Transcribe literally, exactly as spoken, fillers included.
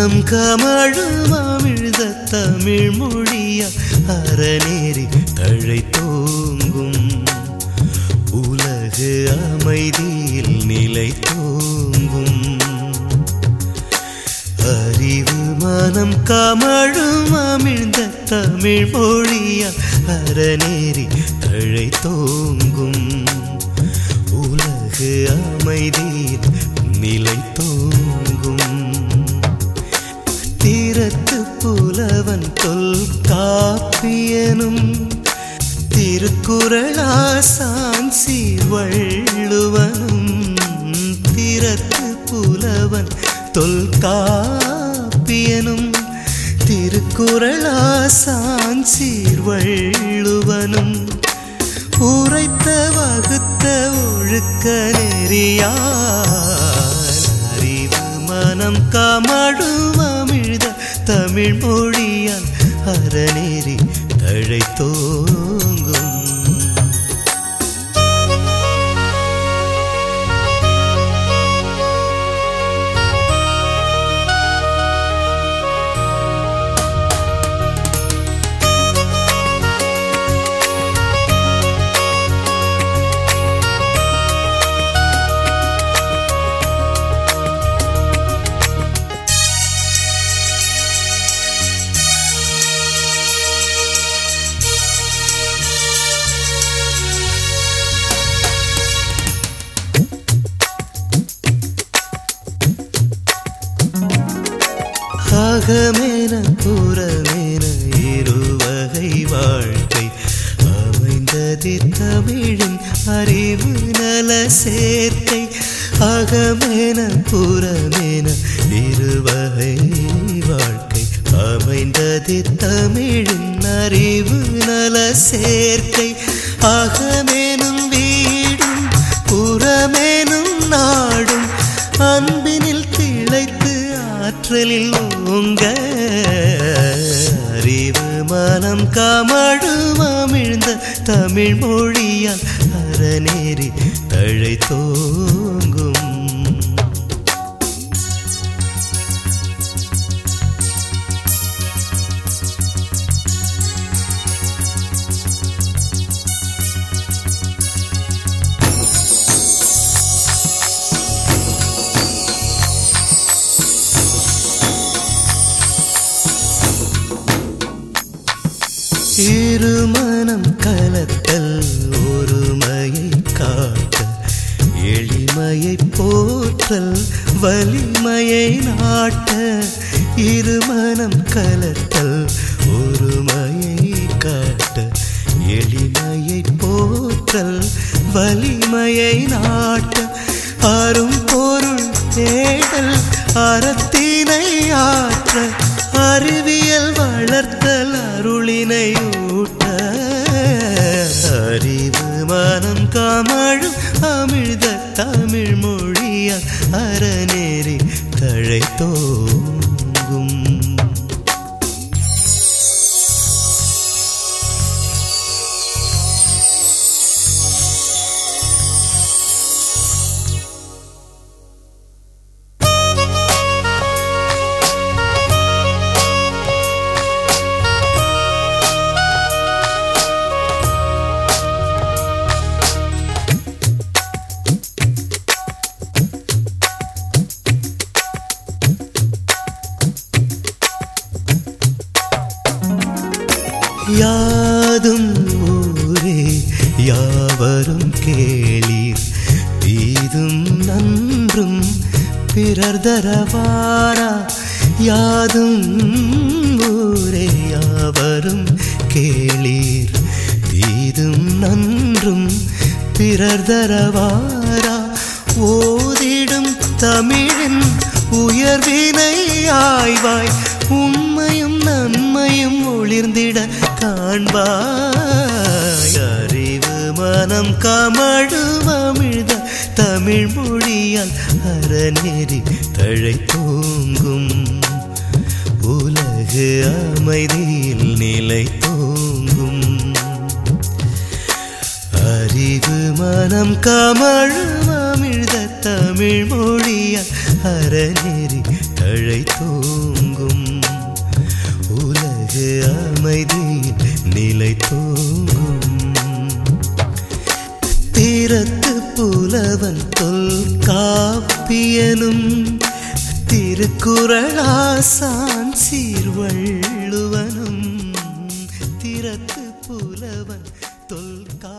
மனம் கமழும் அமிழ்த தமிழ் மொழியா அறநேரி தழை தோங்கும் உலகு அமைதியில் நிலை தோங்கும் அறிவு மனம் கமழும் அமிழ்ந்த தமிழ் மொழியா அறநேரி தழை தோங்கும் உலகு அமைதியில் நிலை தோங்கும் தீரத்து புலவன் தொல்காப்பியனும் திருக்குறளாசான் சீர்வள்ளுவனும் தீரத்து புலவன் தொல்காப்பியனும் திருக்குறளாசான் சீர்வள்ளுவனும் உரைத்த வகுத்த ஒழுக்க நெறியால் அறிவு மனம் கமழும் அமிழ்த தமிழ் மொழியால் அறநேரி தழை தோங்கும் அகமேன புறமேன இருவகை வாழ்க்கை அமைந்தது தமிழின் அறிவு நல சேர்க்கை அகமேன புறமேன இருவகை வாழ்க்கை அமைந்தது தமிழின் அறிவு நல சேர்க்கை அகமேனும் வீடும் புறமேனும் நாடும் அன்பினில் திளைத்து ஆற்றலில் ஓங்க அறிவு மனம் கமழும் அமிழ்ந்த தமிழ் மொழியால் அறநேரி தழை தோங்கும் இருமனம் கலத்தல் ஒருமையை காட்ட எளிமையை போற்றல் வலிமையை நாட்ட இருமனம் கலத்தல் ஒருமையை காட்ட எளிமையை போற்றல் வலிமையை நாட்ட அரும் பொருள் தேடல் அறத்தினை ஆற்ற அறிவியல் வளர்த்தல் அருளினை ஊட்ட அறிவு மனம் கமழும் அமிழ்த தமிழ் மொழியால் அறநேரி தழை தோங்கும் யாதும் ஊரே யாவரும் கேளீர் தீதும் நன்றும் பிறர் தரவாரா யாதும் ஊரே யாவரும் கேளீர் தீதும் நன்றும் பிறர் தரவாரா ஓதிடும் தமிழின் உயர்வினை ஆய்வாய் உண்மையும் நன்மையும் ஒளிர்ந்திட காண்பாய் அறிவு மனம் கமழும் அமிழ்த தமிழ் மொழியால் அறநெறி தழை தூங்கும் உலகு அமைதியில் நிலை தூங்கும் அறிவு மனம் கமழும் அமிழ்த தமிழ் மொழியால் அறநெறி தழை தூங்கும் அமைதியில் நிலை தோங்கும். தீரத்து புலவன் தொல்காப்பியனும் திருக்குறளாசான் சீர்வள்ளுவனும். தீரத்து புலவன் தொல்கா